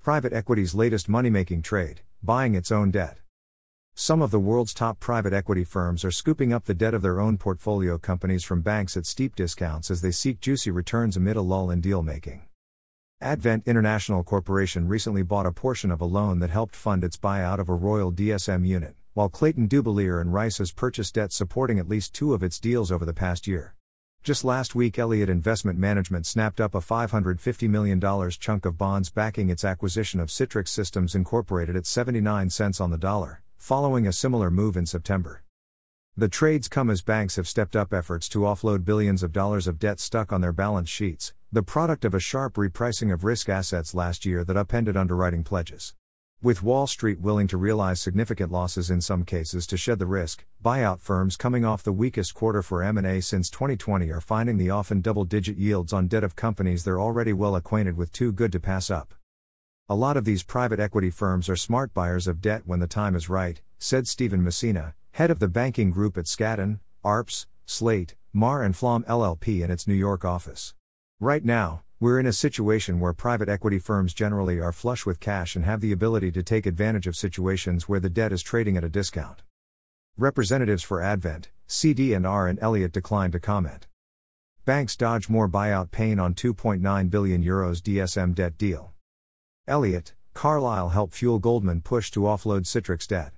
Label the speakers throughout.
Speaker 1: Private equity's latest money-making trade, buying its own debt. Some of the world's top private equity firms are scooping up the debt of their own portfolio companies from banks at steep discounts as they seek juicy returns amid a lull in deal-making. Advent International Corporation recently bought a portion of a loan that helped fund its buyout of a Royal DSM unit, while Clayton Dubilier and Rice has purchased debt supporting at least two of its deals over the past year. Just last week, Elliott Investment Management snapped up a $550 million chunk of bonds backing its acquisition of Citrix Systems Incorporated at 79 cents on the dollar, following a similar move in September. The trades come as banks have stepped up efforts to offload billions of dollars of debt stuck on their balance sheets, the product of a sharp repricing of risk assets last year that upended underwriting pledges. With Wall Street willing to realize significant losses in some cases to shed the risk, buyout firms coming off the weakest quarter for M&A since 2020 are finding the often double-digit yields on debt of companies they're already well acquainted with too good to pass up. A lot of these private equity firms are smart buyers of debt when the time is right, said Stephen Messina, head of the banking group at Skadden, Arps, Slate, Meagher & Flom LLP in its New York office. Right now, we're in a situation where private equity firms generally are flush with cash and have the ability to take advantage of situations where the debt is trading at a discount. Representatives for Advent, CD&R and Elliott declined to comment. Banks dodge more buyout pain on €2.9 billion DSM debt deal. Elliott, Carlyle help fuel Goldman push to offload Citrix debt.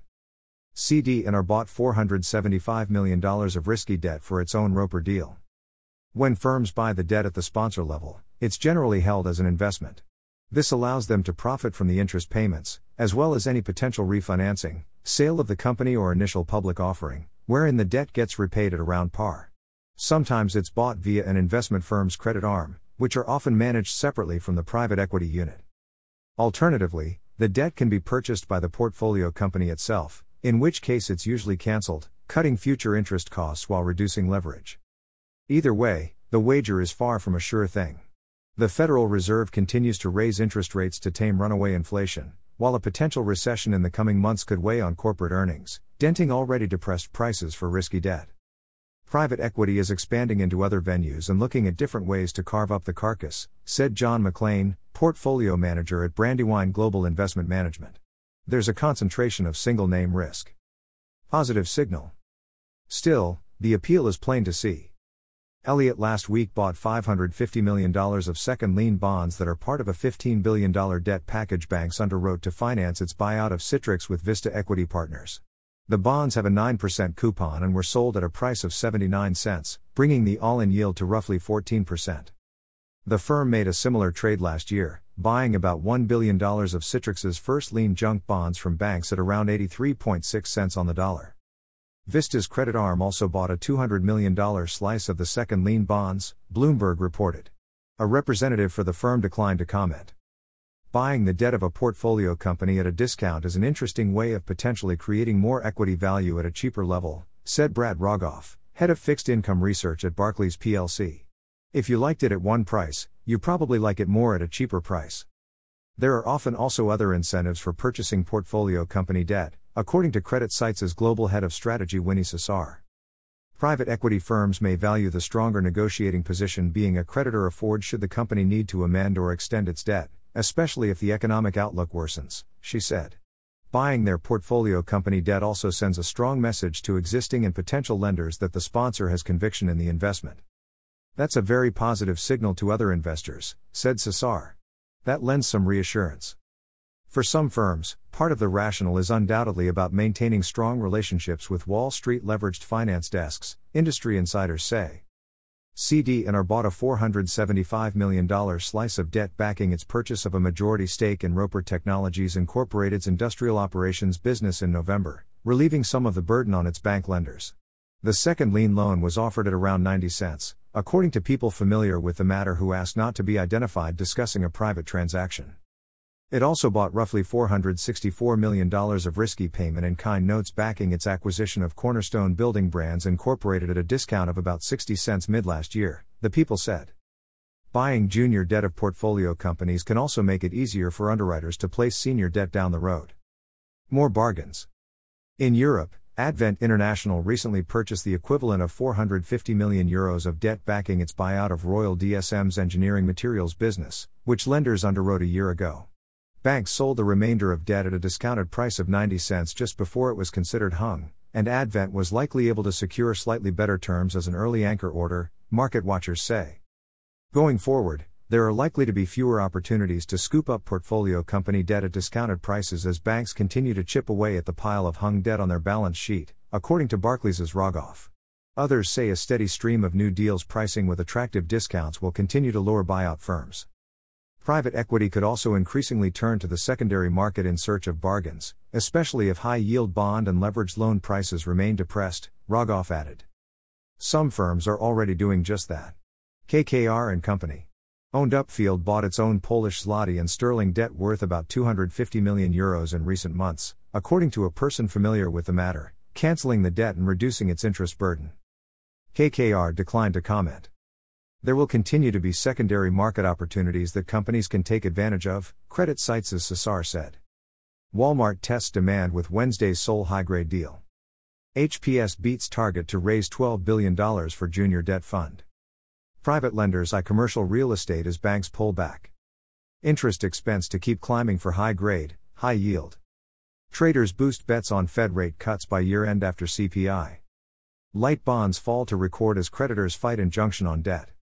Speaker 1: CD&R bought $475 million of risky debt for its own Roper deal. When firms buy the debt at the sponsor level, it's generally held as an investment. This allows them to profit from the interest payments, as well as any potential refinancing, sale of the company or initial public offering, wherein the debt gets repaid at around par. Sometimes it's bought via an investment firm's credit arm, which are often managed separately from the private equity unit. Alternatively, the debt can be purchased by the portfolio company itself, in which case it's usually cancelled, cutting future interest costs while reducing leverage. Either way, the wager is far from a sure thing. The Federal Reserve continues to raise interest rates to tame runaway inflation, while a potential recession in the coming months could weigh on corporate earnings, denting already depressed prices for risky debt. Private equity is expanding into other venues and looking at different ways to carve up the carcass, said John McLean, portfolio manager at Brandywine Global Investment Management. There's a concentration of single-name risk. Positive signal. Still, the appeal is plain to see. Elliott last week bought $550 million of second lien bonds that are part of a $15 billion debt package banks underwrote to finance its buyout of Citrix with Vista Equity Partners. The bonds have a 9% coupon and were sold at a price of 79 cents, bringing the all-in yield to roughly 14%. The firm made a similar trade last year, buying about $1 billion of Citrix's first lien junk bonds from banks at around 83.6 cents on the dollar. Vista's credit arm also bought a $200 million slice of the second lien bonds, Bloomberg reported. A representative for the firm declined to comment. Buying the debt of a portfolio company at a discount is an interesting way of potentially creating more equity value at a cheaper level, said Brad Rogoff, head of fixed income research at Barclays plc. If you liked it at one price, you probably like it more at a cheaper price. There are often also other incentives for purchasing portfolio company debt, according to credit sites' global head of strategy Winnie Sassar. Private equity firms may value the stronger negotiating position being a creditor affords should the company need to amend or extend its debt, especially if the economic outlook worsens, she said. Buying their portfolio company debt also sends a strong message to existing and potential lenders that the sponsor has conviction in the investment. That's a very positive signal to other investors, said Sassar. That lends some reassurance. For some firms, part of the rationale is undoubtedly about maintaining strong relationships with Wall Street leveraged finance desks, industry insiders say. CD&R bought a $475 million slice of debt backing its purchase of a majority stake in Roper Technologies Incorporated's industrial operations business in November, relieving some of the burden on its bank lenders. The second lien loan was offered at around 90 cents, according to people familiar with the matter who asked not to be identified discussing a private transaction. It also bought roughly $464 million of risky payment-in-kind notes backing its acquisition of Cornerstone Building Brands Incorporated at a discount of about 60 cents mid-last year, the people said. Buying junior debt of portfolio companies can also make it easier for underwriters to place senior debt down the road. More bargains. In Europe, Advent International recently purchased the equivalent of €450 million of debt backing its buyout of Royal DSM's engineering materials business, which lenders underwrote a year ago. Banks sold the remainder of debt at a discounted price of 90 cents just before it was considered hung, and Advent was likely able to secure slightly better terms as an early anchor order, market watchers say. Going forward, there are likely to be fewer opportunities to scoop up portfolio company debt at discounted prices as banks continue to chip away at the pile of hung debt on their balance sheet, according to Barclays' Rogoff. Others say a steady stream of new deals pricing with attractive discounts will continue to lure buyout firms. Private equity could also increasingly turn to the secondary market in search of bargains, especially if high-yield bond and leveraged loan prices remain depressed, Rogoff added. Some firms are already doing just that. KKR and Company. Owned Upfield bought its own Polish zloty and sterling debt worth about €250 million in recent months, according to a person familiar with the matter, cancelling the debt and reducing its interest burden. KKR declined to comment. There will continue to be secondary market opportunities that companies can take advantage of, credit sites as Cesar said. Walmart tests demand with Wednesday's Seoul high-grade deal. HPS beats target to raise $12 billion for junior debt fund. Private lenders eye commercial real estate as banks pull back. Interest expense to keep climbing for high-grade, high-yield. Traders boost bets on Fed rate cuts by year-end after CPI. Light bonds fall to record as creditors fight injunction on debt.